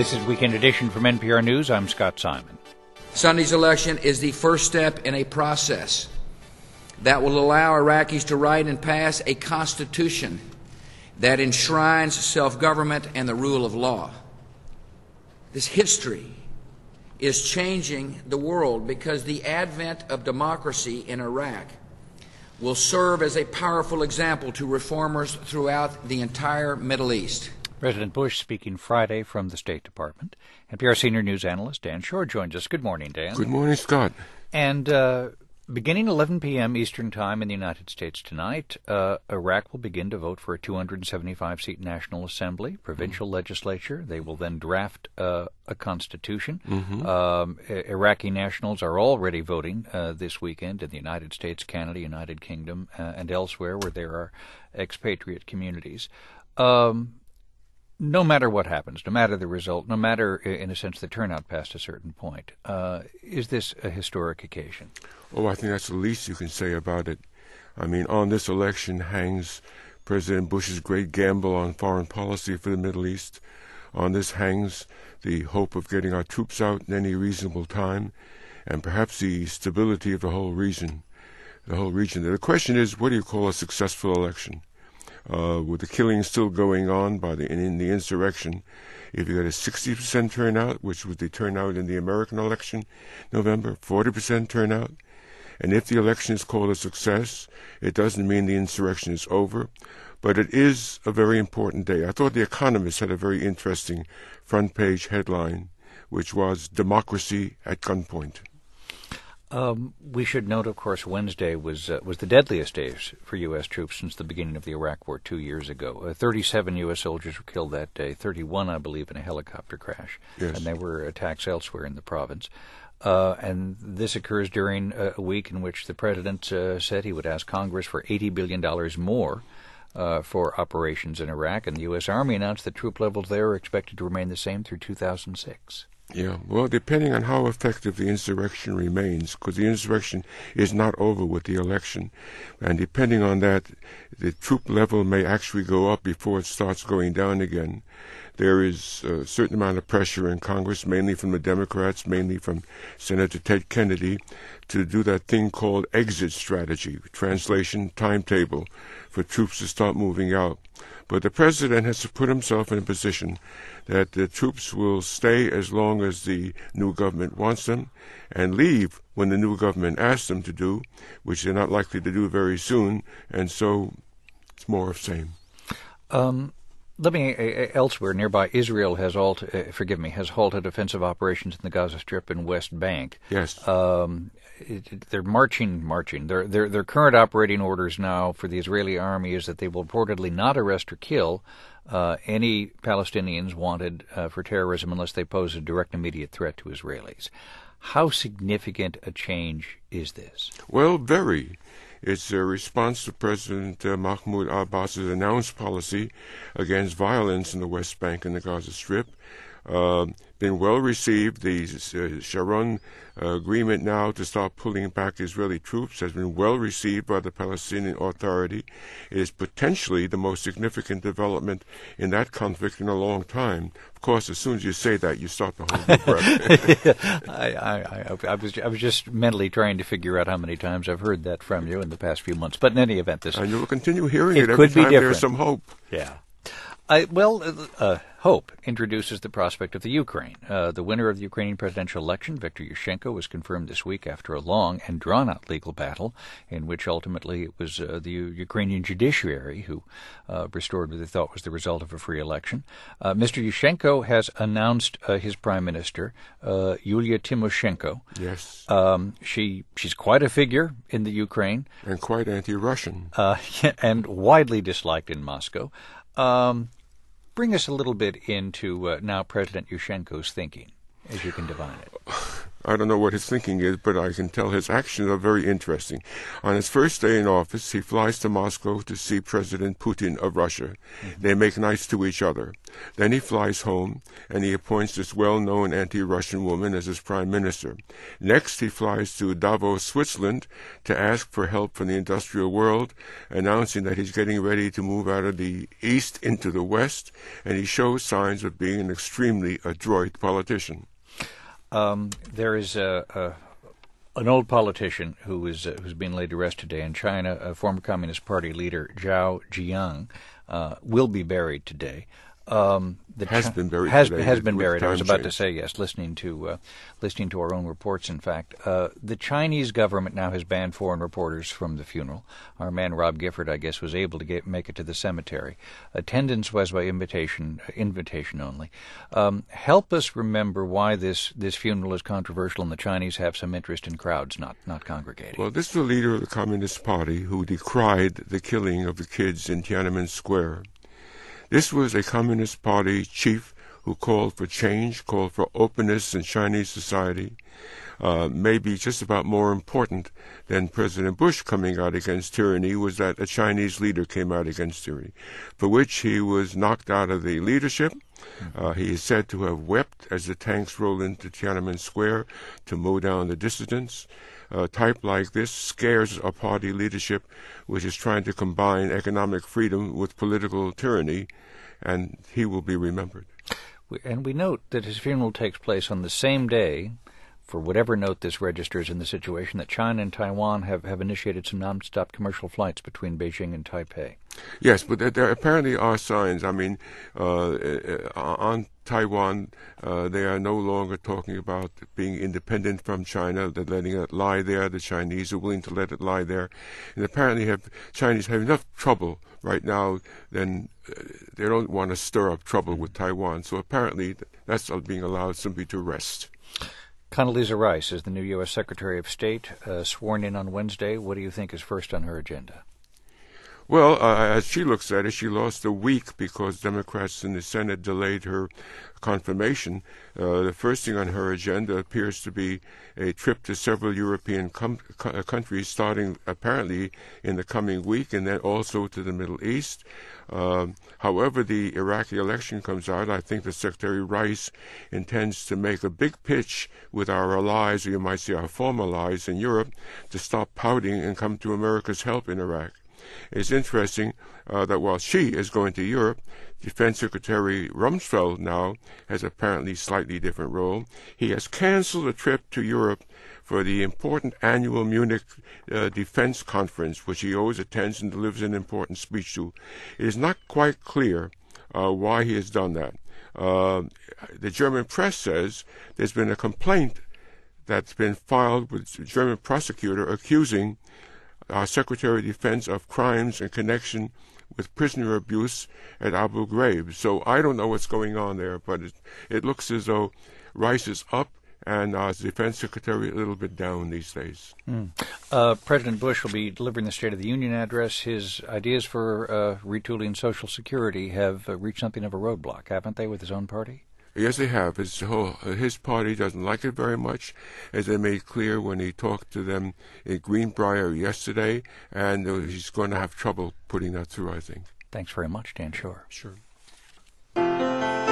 This is Weekend Edition from NPR News. I'm Scott Simon. Sunday's election is the first step in a process that will allow Iraqis to write and pass a constitution that enshrines self-government and the rule of law. This history is changing the world because the advent of democracy in Iraq will serve as a powerful example to reformers throughout the entire Middle East. President Bush speaking Friday from the State Department. NPR senior news analyst Dan Shore joins us. Good morning, Dan. Good morning, Scott. And beginning 11 p.m. Eastern Time in the United States tonight, Iraq will begin to vote for a 275-seat National Assembly, provincial legislature. They will then draft a constitution. Iraqi nationals are already voting this weekend in the United States, Canada, United Kingdom, and elsewhere where there are expatriate communities. No matter what happens, no matter the result, no matter, in a sense, the turnout past a certain point, is this a historic occasion? Oh, I think that's the least you can say about it. I mean, on this election hangs President Bush's great gamble on foreign policy for the Middle East. On this hangs the hope of getting our troops out in any reasonable time, and perhaps the stability of the whole region. The question is, what do you call a successful election? With the killing still going on in the insurrection, if you got a 60% turnout, which was the turnout in the American election, November, 40% turnout, and if the election is called a success, it doesn't mean the insurrection is over, but it is a very important day. I thought The Economist had a very interesting front-page headline, which was "Democracy at Gunpoint." We should note, of course, Wednesday was the deadliest day for U.S. troops since the beginning of the Iraq War 2 years ago. 37 U.S. soldiers were killed that day, 31, I believe, in a helicopter crash. Yes. And there were attacks elsewhere in the province. And this occurs during a week in which the president said he would ask Congress for $80 billion more for operations in Iraq, and the U.S. Army announced that troop levels there are expected to remain the same through 2006. Yeah, well, depending on how effective the insurrection remains, because the insurrection is not over with the election, and depending on that, the troop level may actually go up before it starts going down again. There is a certain amount of pressure in Congress, mainly from the Democrats, mainly from Senator Ted Kennedy, to do that thing called exit strategy, translation, timetable, for troops to start moving out. But the president has to put himself in a position that the troops will stay as long as the new government wants them and leave when the new government asks them to do, which they're not likely to do very soon, and so it's more of the same. Elsewhere nearby, Israel has halted offensive operations in the Gaza Strip and West Bank. Yes. They're marching. Their current operating orders now for the Israeli army is that they will reportedly not arrest or kill any Palestinians wanted for terrorism unless they pose a direct immediate threat to Israelis. How significant a change is this? Well, very. It's a response to President Mahmoud Abbas's announced policy against violence in the West Bank and the Gaza Strip. Been well received. The Sharon agreement now to start pulling back Israeli troops has been well received by the Palestinian Authority. It is potentially the most significant development in that conflict in a long time. Of course, as soon as you say that, you start to hold your breath. I was just mentally trying to figure out how many times I've heard that from you in the past few months. But in any event, and you will continue hearing it every could be time different. there's some hope. Yeah. Hope introduces the prospect of the Ukraine. The winner of the Ukrainian presidential election, Viktor Yushchenko, was confirmed this week after a long and drawn-out legal battle in which ultimately it was the Ukrainian judiciary who restored what they thought was the result of a free election. Mr. Yushchenko has announced his prime minister, Yulia Tymoshenko. Yes. She's quite a figure in the Ukraine. And quite anti-Russian. And widely disliked in Moscow. Bring us a little bit into now President Yushchenko's thinking, as you can divine it. I don't know what his thinking is, but I can tell his actions are very interesting. On his first day in office, he flies to Moscow to see President Putin of Russia. They make nice to each other. Then he flies home, and he appoints this well-known anti-Russian woman as his prime minister. Next, he flies to Davos, Switzerland, to ask for help from the industrial world, announcing that he's getting ready to move out of the East into the West, and he shows signs of being an extremely adroit politician. There is an old politician who's been laid to rest today in China. A former Communist Party leader, Zhao Ziyang, will be buried today. Has been buried. Has been buried. I was about to say yes. Listening to our own reports. In fact, the Chinese government now has banned foreign reporters from the funeral. Our man Rob Gifford, I guess, was able to make it to the cemetery. Attendance was by invitation only. Help us remember why this funeral is controversial, and the Chinese have some interest in crowds not congregating. Well, this is the leader of the Communist Party who decried the killing of the kids in Tiananmen Square. This was a Communist Party chief who called for change, called for openness in Chinese society, maybe just about more important than President Bush coming out against tyranny was that a Chinese leader came out against tyranny, for which he was knocked out of the leadership. He is said to have wept as the tanks rolled into Tiananmen Square to mow down the dissidents. A type like this scares a party leadership which is trying to combine economic freedom with political tyranny, and he will be remembered. And we note that his funeral takes place on the same day, for whatever note this registers in the situation, that China and Taiwan have initiated some non-stop commercial flights between Beijing and Taipei. Yes, but there apparently are signs. I mean, on Taiwan, they are no longer talking about being independent from China. They're letting it lie there. The Chinese are willing to let it lie there. And apparently Chinese have enough trouble right now, then they don't want to stir up trouble with Taiwan. So apparently that's being allowed simply to rest. Condoleezza Rice is the new U.S. Secretary of State, sworn in on Wednesday. What do you think is first on her agenda? Well, as she looks at it, she lost a week because Democrats in the Senate delayed her confirmation. The first thing on her agenda appears to be a trip to several European countries, starting apparently in the coming week, and then also to the Middle East. However the Iraqi election comes out, I think that Secretary Rice intends to make a big pitch with our allies, or you might say our former allies in Europe, to stop pouting and come to America's help in Iraq. It's interesting that while she is going to Europe, Defense Secretary Rumsfeld now has apparently slightly different role. He has canceled a trip to Europe for the important annual Munich Defense Conference, which he always attends and delivers an important speech to. It is not quite clear why he has done that. The German press says there's been a complaint that's been filed with the German prosecutor accusing our Secretary of Defense of crimes in connection with prisoner abuse at Abu Ghraib. So I don't know what's going on there, but it looks as though Rice is up and our Defense Secretary a little bit down these days. President Bush will be delivering the State of the Union address. His ideas for retooling Social Security have reached something of a roadblock, haven't they, with his own party? Yes, they have. His party doesn't like it very much, as they made clear when he talked to them in Greenbrier yesterday, and he's going to have trouble putting that through, I think. Thanks very much, Dan Shore. Sure.